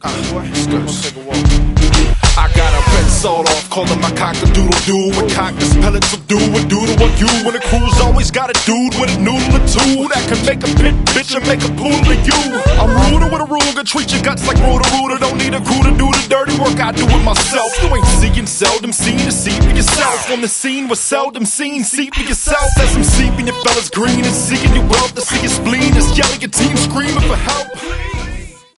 I got a red sawed off, calling my cock-a-doodle-doo. And cock this pellets will do a doodle on you. When the crew's always got a dude with a noodle or two that can make a bitch and make a poodle of you. I'm ruder with a ruler, treat your guts like rooter. Don't need a crew to do the dirty work, I do it myself. You ain't seeing, seldom seen, to see for yourself. On the scene was seldom seen, see for yourself. As I'm seeping your fellas green and seeking your wealth to see your spleen. Is yelling your team screaming for help.